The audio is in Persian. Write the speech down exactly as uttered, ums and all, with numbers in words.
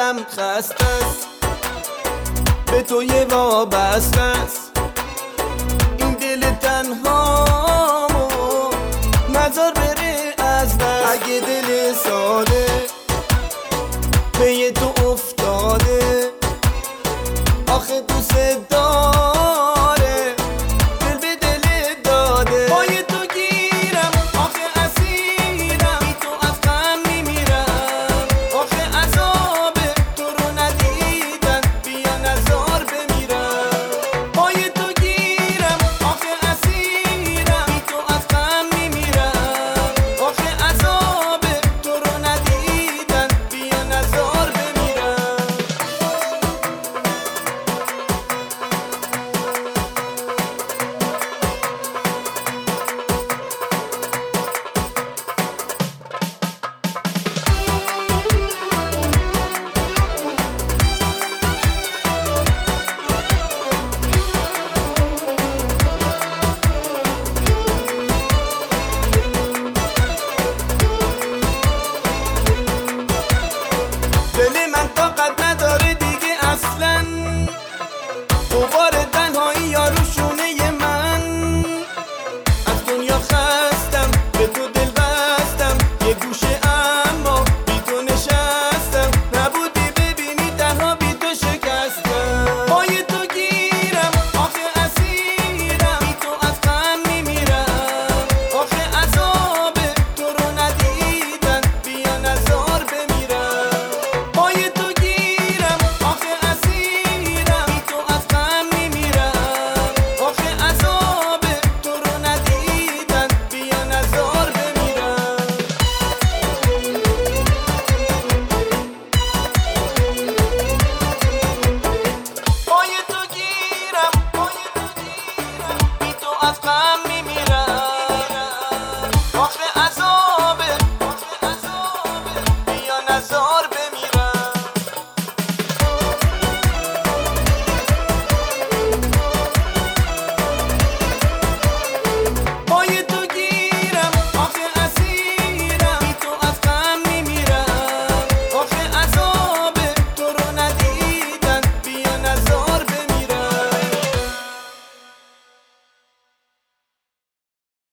دلم خسته است، به تو یه وابسته است. این دل تنهامو نذار بره از دست. اگه دل ساده به تو افتاده، آخه دوست داره دل به دل داده. پای تو گیرم آخه اسیرم، بی تو از غم میمیرم. آخه عذاب تو رو ندیدن، بیا نزار بمیرم. پای تو گیرم آخه اسیرم، بی تو از غم میمیرم. آخه عذاب تو رو ندیدن، بیا نزار بمیرم. دل من طاقت نداره دیگه اصلا، غبار تنهایی یارو شونه من. از دنیا خستم، به تو دل بستم، یه گوشه اما بی تو نشستم. نبودی ببینی تنها بی تو شکستم. پای تو گیرم آخه اسیرم، بی تو از غم میمیرم. آخه عذاب تو رو ندیدن، بیا نزار بمیرم. پای تو گیرم آخه اسیرم، بی تو از غم میمیرم. آخه عذاب تو رو ندیدن، بیا نزار بمیرم. پای تو گیرم، پای تو گیرم، بی تو از غم